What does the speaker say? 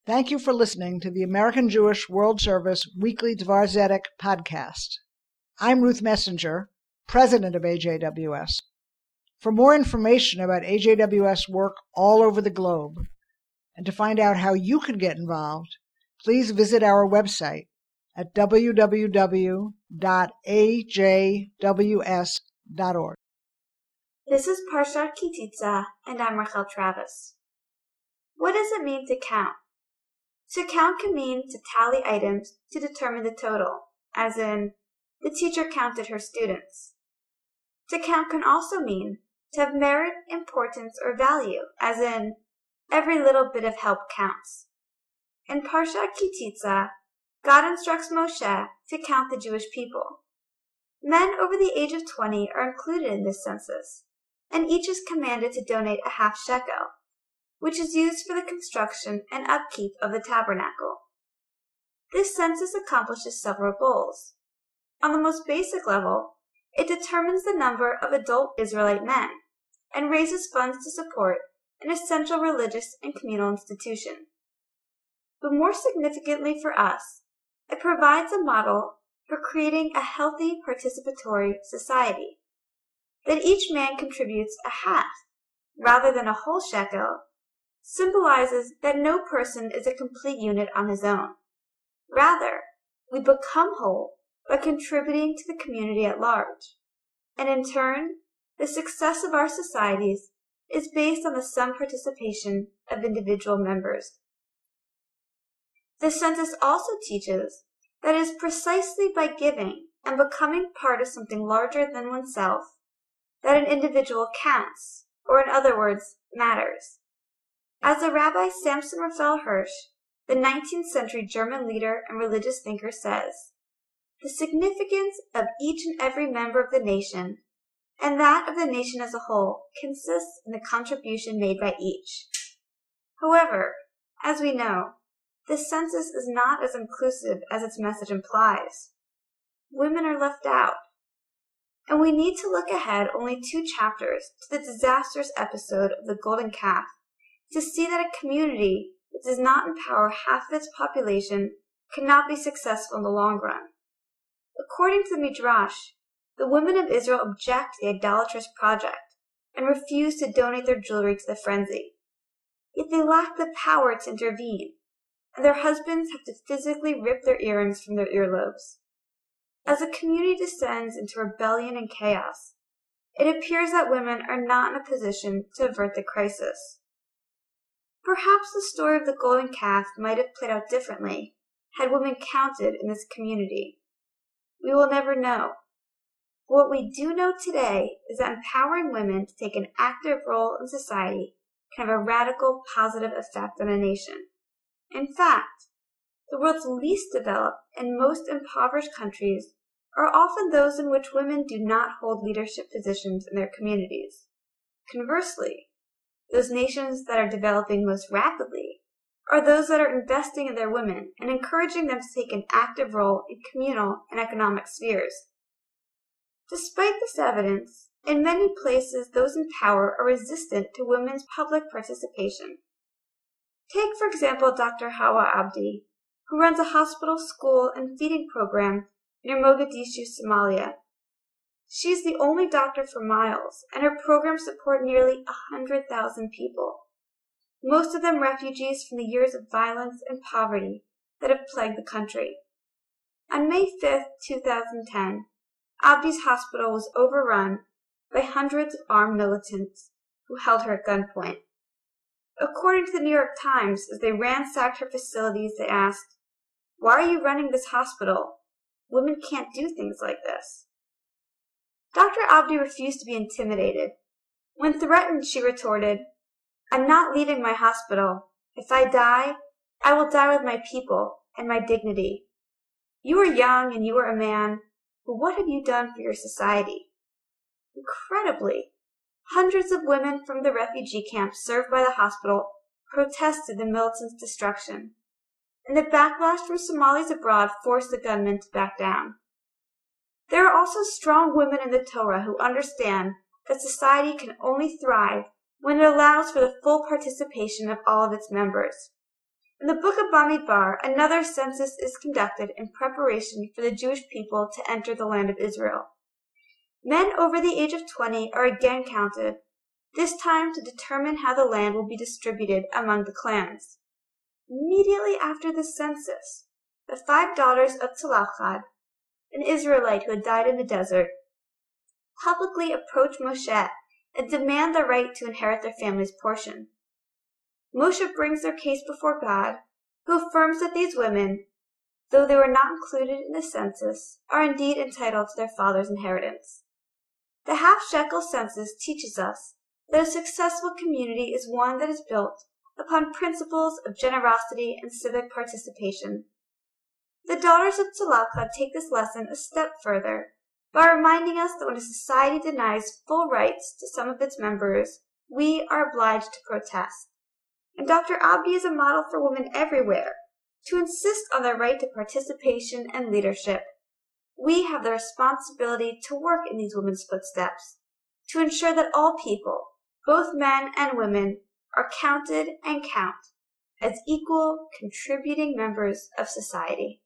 Thank you for listening to the American Jewish World Service Weekly Dvar Zedek podcast. I'm Ruth Messenger, president of AJWS. For more information about AJWS work all over the globe, and to find out how you can get involved, please visit our website at www.ajws.org. This is Parshat Kititza, and I'm Rachel Travis. What does it mean to count? To count can mean to tally items to determine the total, as in, the teacher counted her students. To count can also mean to have merit, importance, or value, as in, every little bit of help counts. In Parshat Kititza, God instructs Moshe to count the Jewish people. Men over the age of 20 are included in this census, and each is commanded to donate a half shekel, which is used for the construction and upkeep of the tabernacle. This census accomplishes several goals. On the most basic level, it determines the number of adult Israelite men and raises funds to support an essential religious and communal institution. But more significantly for us, it provides a model for creating a healthy participatory society. That each man contributes a half, rather than a whole shekel, symbolizes that no person is a complete unit on his own. Rather, we become whole by contributing to the community at large. And in turn, the success of our societies is based on the sum participation of individual members. The census also teaches that it is precisely by giving and becoming part of something larger than oneself that an individual counts, or in other words, matters. As the Rabbi Samson Raphael Hirsch, the 19th century German leader and religious thinker, says, the significance of each and every member of the nation, and that of the nation as a whole, consists in the contribution made by each. However, as we know, this census is not as inclusive as its message implies. Women are left out. And we need to look ahead only 2 chapters to the disastrous episode of the Golden Calf to see that a community that does not empower half of its population cannot be successful in the long run. According to the Midrash, the women of Israel object to the idolatrous project and refuse to donate their jewelry to the frenzy. Yet they lack the power to intervene, and their husbands have to physically rip their earrings from their earlobes. As the community descends into rebellion and chaos, it appears that women are not in a position to avert the crisis. Perhaps the story of the Golden Calf might have played out differently had women counted in this community. We will never know. What we do know today is that empowering women to take an active role in society can have a radical positive effect on a nation. In fact, the world's least developed and most impoverished countries are often those in which women do not hold leadership positions in their communities. Conversely, those nations that are developing most rapidly are those that are investing in their women and encouraging them to take an active role in communal and economic spheres. Despite this evidence, in many places those in power are resistant to women's public participation. Take, for example, Dr. Hawa Abdi, who runs a hospital, school, and feeding program near Mogadishu, Somalia. She is the only doctor for miles, and her programs support nearly 100,000 people, most of them refugees from the years of violence and poverty that have plagued the country. On May 5, 2010, Abdi's hospital was overrun by hundreds of armed militants who held her at gunpoint. According to the New York Times, as they ransacked her facilities, they asked, "Why are you running this hospital? Women can't do things like this." Dr. Abdi refused to be intimidated. When threatened, she retorted, "I'm not leaving my hospital. If I die, I will die with my people and my dignity. You are young and you are a man, but what have you done for your society?" Incredibly, hundreds of women from the refugee camps served by the hospital protested the militants' destruction, and the backlash from Somalis abroad forced the gunmen to back down. There are also strong women in the Torah who understand that society can only thrive when it allows for the full participation of all of its members. In the Book of Bamidbar, another census is conducted in preparation for the Jewish people to enter the land of Israel. Men over the age of 20 are again counted, this time to determine how the land will be distributed among the clans. Immediately after the census, the 5 daughters of Tzalachad, an Israelite who had died in the desert, publicly approach Moshe and demand the right to inherit their family's portion. Moshe brings their case before God, who affirms that these women, though they were not included in the census, are indeed entitled to their father's inheritance. The half-shekel census teaches us that a successful community is one that is built upon principles of generosity and civic participation. The daughters of Tzalachad take this lesson a step further by reminding us that when a society denies full rights to some of its members, we are obliged to protest. And Dr. Abdi is a model for women everywhere to insist on their right to participation and leadership. We have the responsibility to work in these women's footsteps, to ensure that all people, both men and women, are counted and count as equal, contributing members of society.